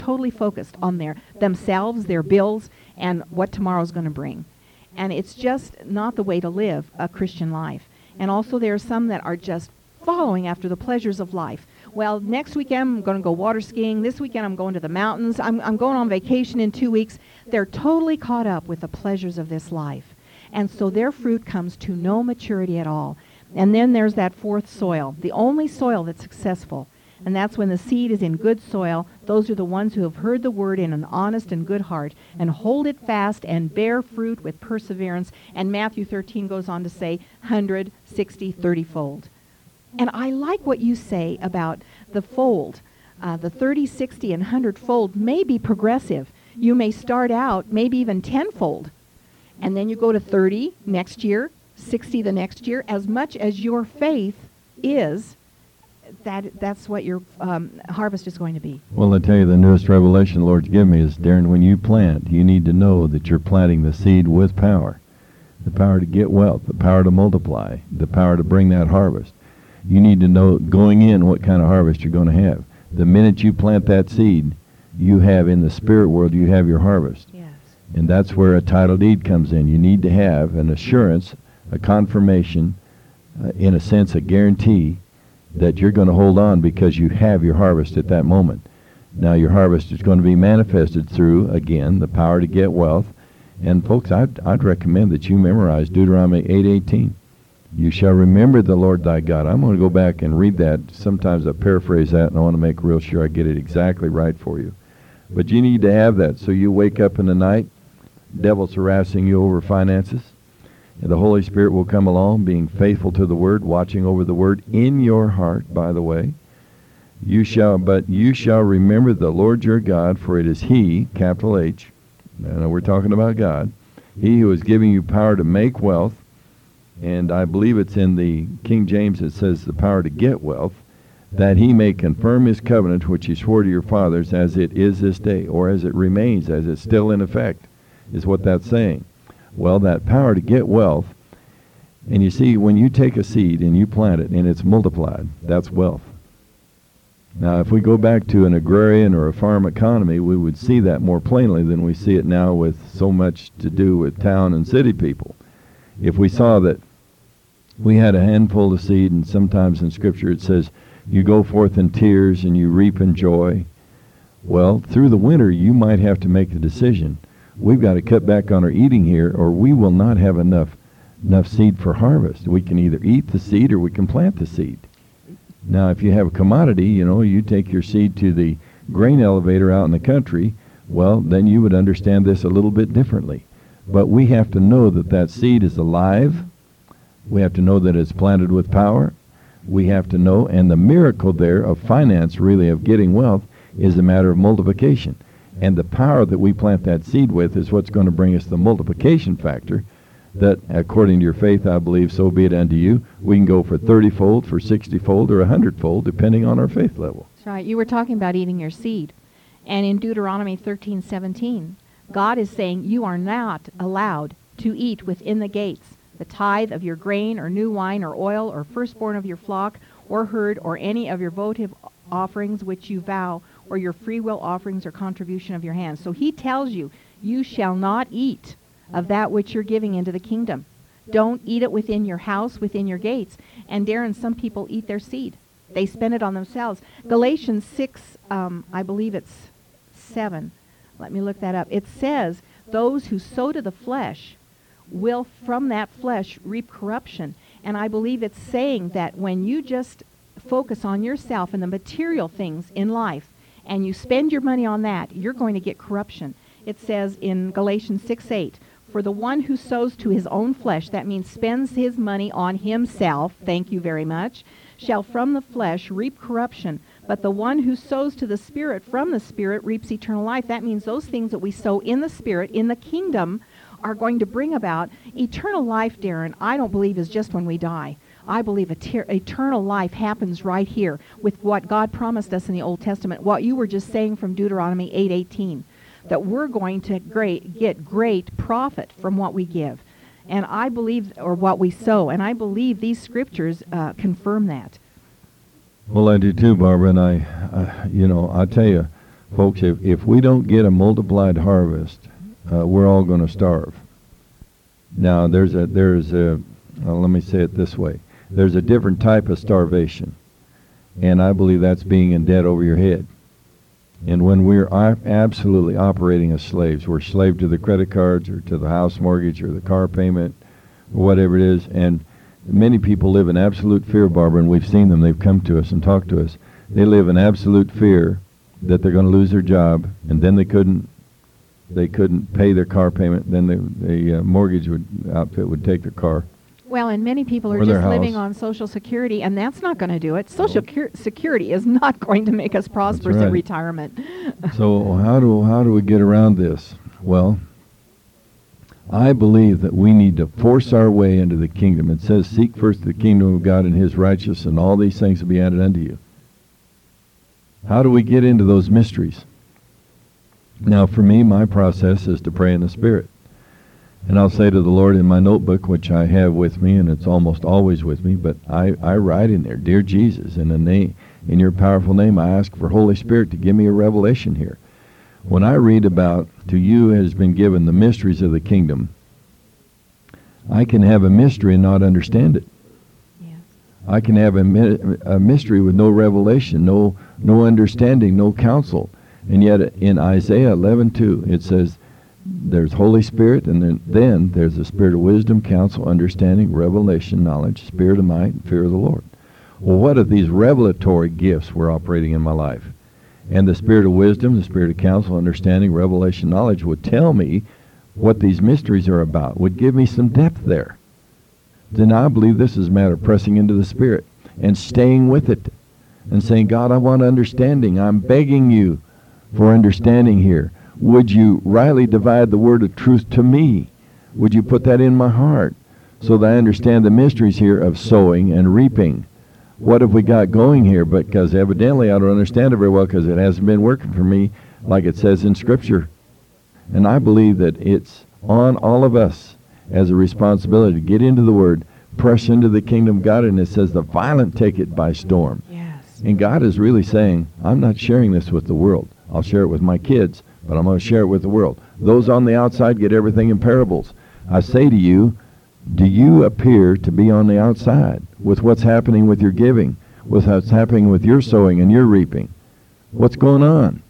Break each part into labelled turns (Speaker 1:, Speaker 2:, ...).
Speaker 1: totally focused on themselves, their bills, and what tomorrow's going to bring. And it's just not the way to live a Christian life. And also there are some that are just following after the pleasures of life. Well, next weekend I'm going to go water skiing. This weekend I'm going to the mountains. I'm going on vacation in 2 weeks. They're totally caught up with the pleasures of this life. And so their fruit comes to no maturity at all. And then there's that fourth soil, the only soil that's successful. And that's when the seed is in good soil. Those are the ones who have heard the word in an honest and good heart and hold it fast and bear fruit with perseverance. And Matthew 13 goes on to say 100, 60, 30-fold. And I like what you say about the fold. The 30, 60, and 100-fold may be progressive. You may start out maybe even 10-fold. And then you go to 30 next year, 60 the next year. As much as your faith is, that's what your harvest is going to be.
Speaker 2: Well, I tell you, the newest revelation the Lord's given me is, Darren, when you plant, you need to know that you're planting the seed with power. The power to get wealth, the power to multiply, the power to bring that harvest. You need to know going in what kind of harvest you're going to have. The minute you plant that seed, you have in the spirit world, you have your harvest.
Speaker 1: Yes.
Speaker 2: And that's where a title deed comes in. You need to have an assurance, a confirmation, in a sense, a guarantee that you're going to hold on because you have your harvest at that moment. Now your harvest is going to be manifested through, again, the power to get wealth. And folks, I'd recommend that you memorize Deuteronomy 8:18. You shall remember the Lord thy God. I'm going to go back and read that. Sometimes I paraphrase that, and I want to make real sure I get it exactly right for you. But you need to have that. So you wake up in the night, devil's harassing you over finances, and the Holy Spirit will come along, being faithful to the Word, watching over the Word in your heart, by the way. You shall remember the Lord your God, for it is He, capital H, and we're talking about God, He who is giving you power to make wealth. And I believe it's in the King James it says the power to get wealth, that He may confirm His covenant which He swore to your fathers as it is this day, or as it remains, as it's still in effect, is what that's saying. Well, that power to get wealth, and you see, when you take a seed and you plant it and it's multiplied, that's wealth. Now, if we go back to an agrarian or a farm economy, we would see that more plainly than we see it now with so much to do with town and city people. If we saw that we had a handful of seed, and sometimes in Scripture it says, you go forth in tears and you reap in joy. Well, through the winter you might have to make the decision. We've got to cut back on our eating here, or we will not have enough seed for harvest. We can either eat the seed or we can plant the seed. Now, if you have a commodity, you take your seed to the grain elevator out in the country, well, then you would understand this a little bit differently. But we have to know that that seed is alive. We have to know that it's planted with power. We have to know, and the miracle there of finance, really, of getting wealth, is a matter of multiplication. And the power that we plant that seed with is what's going to bring us the multiplication factor that, according to your faith, I believe, so be it unto you. We can go for 30-fold, for 60-fold, or 100-fold, depending on our faith level.
Speaker 1: That's right. You were talking about eating your seed. And in Deuteronomy 13:17, God is saying you are not allowed to eat within the gates the tithe of your grain or new wine or oil or firstborn of your flock or herd or any of your votive offerings which you vow or your free will offerings or contribution of your hands. So he tells you, you shall not eat of that which you're giving into the kingdom. Don't eat it within your house, within your gates. And Darren, some people eat their seed. They spend it on themselves. Galatians 6, I believe it's 7. Let me look that up. It says, those who sow to the flesh will from that flesh reap corruption. And I believe it's saying that when you just focus on yourself and the material things in life, and you spend your money on that, you're going to get corruption. It says in Galatians 6:8, for the one who sows to his own flesh, that means spends his money on himself, thank you very much, shall from the flesh reap corruption. But the one who sows to the Spirit from the Spirit reaps eternal life. That means those things that we sow in the Spirit, in the kingdom, are going to bring about eternal life, Darren. I don't believe is just when we die. I believe eternal life happens right here with what God promised us in the Old Testament, what you were just saying from Deuteronomy 8:18, that we're going to get great profit from what we give. And I believe, or what we sow, and I believe these scriptures confirm that.
Speaker 2: Well, I do too, Barbara, and I tell you, Folks, if we don't get a multiplied harvest, we're all going to starve. Now, there's a let me say it this way. There's a different type of starvation, and I believe that's being in debt over your head. And when we're absolutely operating as slaves, we're slave to the credit cards or to the house mortgage or the car payment or whatever it is. And many people live in absolute fear, Barbara, and we've seen them. They've come to us and talked to us. They live in absolute fear that they're going to lose their job, and then they couldn't pay their car payment. Then the mortgage outfit would take their car.
Speaker 1: Well, and many people are
Speaker 2: Or their
Speaker 1: just living
Speaker 2: house.
Speaker 1: on Social Security, and that's not going to do it. Social Security is not going to make us prosperous in
Speaker 2: right.
Speaker 1: retirement.
Speaker 2: So how do we get around this? Well, I believe that we need to force our way into the kingdom. It says, seek first the kingdom of God and his righteousness, and all these things will be added unto you. How do we get into those mysteries? Now, for me, my process is to pray in the Spirit. And I'll say to the Lord in my notebook, which I have with me, and it's almost always with me, but I write in there, Dear Jesus, in your powerful name, I ask for Holy Spirit to give me a revelation here. When I read about, to you has been given the mysteries of the kingdom, I can have a mystery and not understand it.
Speaker 1: Yes.
Speaker 2: I can have a mystery with no revelation, no understanding, no counsel. And yet in Isaiah 11:2, it says, there's Holy Spirit, and then there's the Spirit of wisdom, counsel, understanding, revelation, knowledge, spirit of might, and fear of the Lord. Well, what are these revelatory gifts we're operating in my life? And the Spirit of wisdom, the Spirit of counsel, understanding, revelation, knowledge would tell me what these mysteries are about, would give me some depth there. Then I believe this is a matter of pressing into the Spirit and staying with it and saying, God, I want understanding. I'm begging you for understanding here. Would you rightly divide the word of truth to me? Would you put that in my heart so that I understand the mysteries here of sowing and reaping? What have we got going here? Because evidently I don't understand it very well because it hasn't been working for me like it says in Scripture. And I believe that it's on all of us as a responsibility to get into the Word, press into the kingdom of God, and it says the violent take it by storm.
Speaker 1: Yes.
Speaker 2: And God is really saying, I'm not sharing this with the world. I'll share it with my kids, but I'm going to share it with the world. Those on the outside get everything in parables. I say to you, do you appear to be on the outside with what's happening with your giving, with what's happening with your sowing and your reaping? What's going on?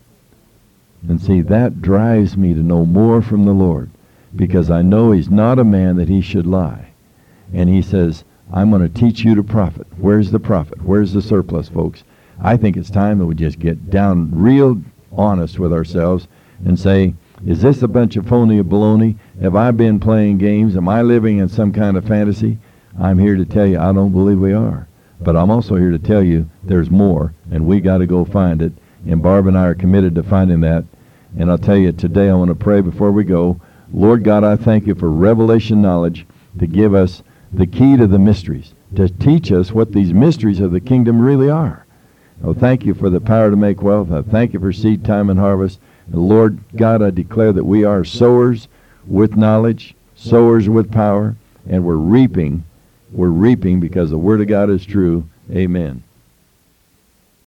Speaker 2: And see, that drives me to know more from the Lord, because I know he's not a man that he should lie. And he says, I'm going to teach you to profit. Where's the profit? Where's the surplus, folks? I think it's time that we just get down real honest with ourselves and say, is this a bunch of phony baloney? Have I been playing games? Am I living in some kind of fantasy? I'm here to tell you I don't believe we are. But I'm also here to tell you there's more, and we got to go find it. And Barb and I are committed to finding that. And I'll tell you today, I want to pray before we go. Lord God, I thank you for revelation knowledge to give us the key to the mysteries, to teach us what these mysteries of the kingdom really are. Oh, thank you for the power to make wealth. I thank you for seed time and harvest. And Lord God, I declare that we are sowers with knowledge, sowers with power, and we're reaping. We're reaping because the Word of God is true. Amen.